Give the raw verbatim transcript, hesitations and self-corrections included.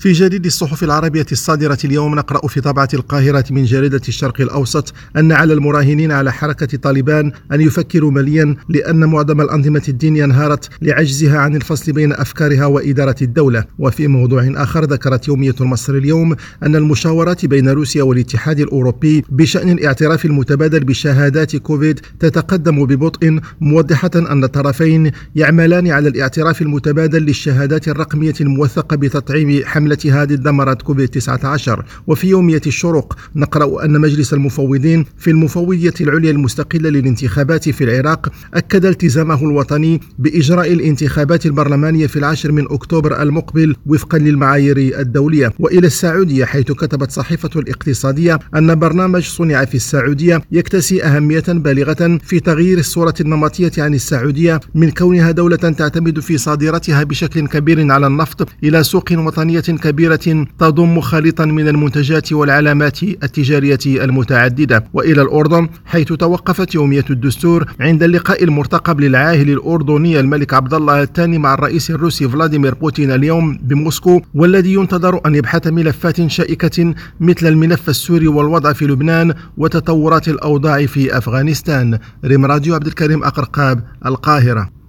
في جديد الصحف العربية الصادرة اليوم نقرأ في طبعة القاهرة من جريدة الشرق الأوسط أن على المراهنين على حركة طالبان أن يفكروا مليا، لأن معظم الأنظمة الدينية انهارت لعجزها عن الفصل بين أفكارها وإدارة الدولة. وفي موضوع آخر ذكرت يومية المصري اليوم أن المشاورات بين روسيا والاتحاد الأوروبي بشأن الاعتراف المتبادل بشهادات كوفيد تتقدم ببطء، موضحة أن الطرفين يعملان على الاعتراف المتبادل للشهادات الرقمية الموثقة بتطعيم حملة هذه ضمرت كوفيد تسعة عشر. وفي يومية الشروق نقرأ أن مجلس المفوضين في المفوضية العليا المستقلة للانتخابات في العراق أكد التزامه الوطني بإجراء الانتخابات البرلمانية في العاشر من أكتوبر المقبل وفقا للمعايير الدولية. وإلى السعودية، حيث كتبت صحيفة الاقتصادية أن برنامج صنع في السعودية يكتسي أهمية بالغة في تغيير الصورة النمطية عن السعودية من كونها دولة تعتمد في صادراتها بشكل كبير على النفط إلى سوق وطنية كبيرة تضم خليطا من المنتجات والعلامات التجارية المتعددة. وإلى الأردن، حيث توقفت يومية الدستور عند اللقاء المرتقب للعاهل الأردني الملك عبد الله الثاني مع الرئيس الروسي فلاديمير بوتين اليوم بموسكو، والذي ينتظر أن يبحث ملفات شائكة مثل الملف السوري والوضع في لبنان وتطورات الأوضاع في أفغانستان. ريم راديو، عبد الكريم أقرقاب، القاهرة.